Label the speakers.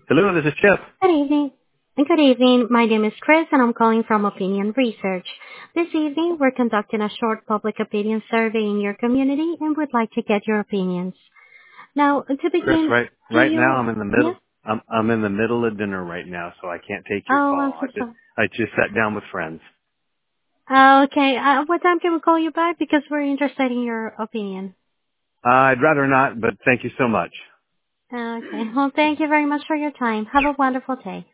Speaker 1: Hello, this is Chip.
Speaker 2: Good evening. Good evening. My name is Chris, and I'm calling from Opinion Research. This evening, we're conducting a short public opinion survey in your community and would like to get your opinions. Now, to
Speaker 1: Chris,
Speaker 2: begin, do
Speaker 1: right now
Speaker 2: you...
Speaker 1: I'm in the
Speaker 2: Yes?
Speaker 1: middle. I'm in the middle of dinner right now, so I can't take your
Speaker 2: Oh, I'm
Speaker 1: call.
Speaker 2: so sorry.
Speaker 1: I just sat down with friends.
Speaker 2: Okay. What time can we call you back? Because we're interested in your opinion.
Speaker 1: I'd rather not, but thank you so much.
Speaker 2: Okay. Well, thank you very much for your time. Have a wonderful day.